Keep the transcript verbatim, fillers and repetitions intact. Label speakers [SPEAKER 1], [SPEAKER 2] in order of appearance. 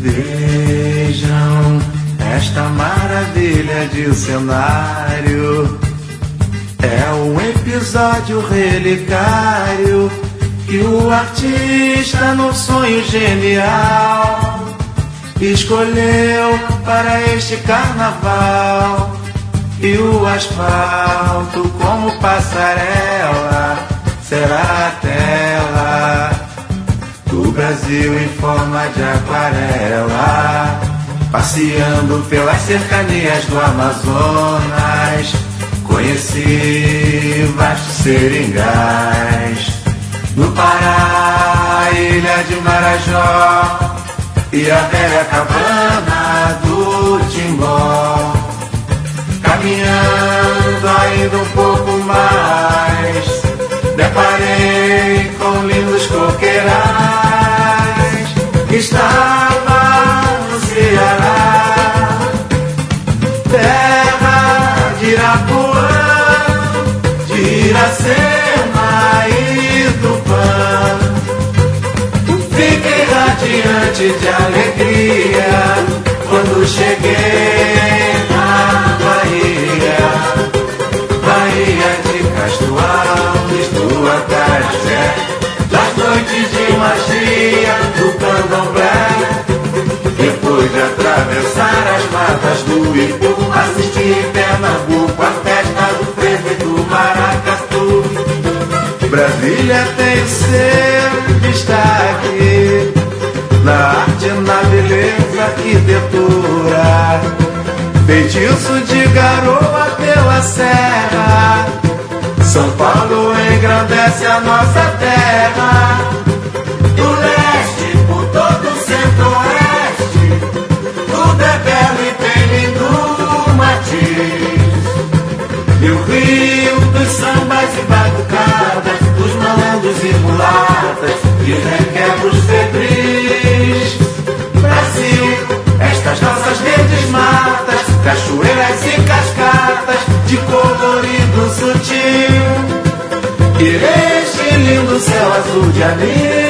[SPEAKER 1] Vejam esta maravilha de cenário. É um episódio relicário que o artista, no sonho genial, escolheu para este carnaval. E o asfalto como passarela será a tela do Brasil em forma de aquarela, passeando pelas cercanias do Amazonas. Conheci vastos seringais, no Pará, ilha de Marajó e a velha cabana do Timbó. Caminhando ainda um pouco mais, deparei com lindos coqueirais. Estava no Ceará, terra de Irapuã, de Iracema e Tupã. Fiquei radiante de alegria quando cheguei na Bahia, Bahia de Castro Alves, do Acarajé, das noites de magia do candomblé. Depois de atravessar as matas do Ipu, assisti em Pernambuco a festa do frevo e do maracatu. Brasília tem seu destaque na arte, na beleza, arquitetura, feitiço de garoa pela serra. São Paulo engrandece a nossa terra, do leste por todo o centro-oeste. Tudo é belo e tem lindo matiz. E o rio dos sambas e batucadas, dos malandros e mulatas, de requebros febris. Brasil, estas nossas verdes matas, cachoeiras e cascatas, de colorido sutil, e este lindo céu azul de anil.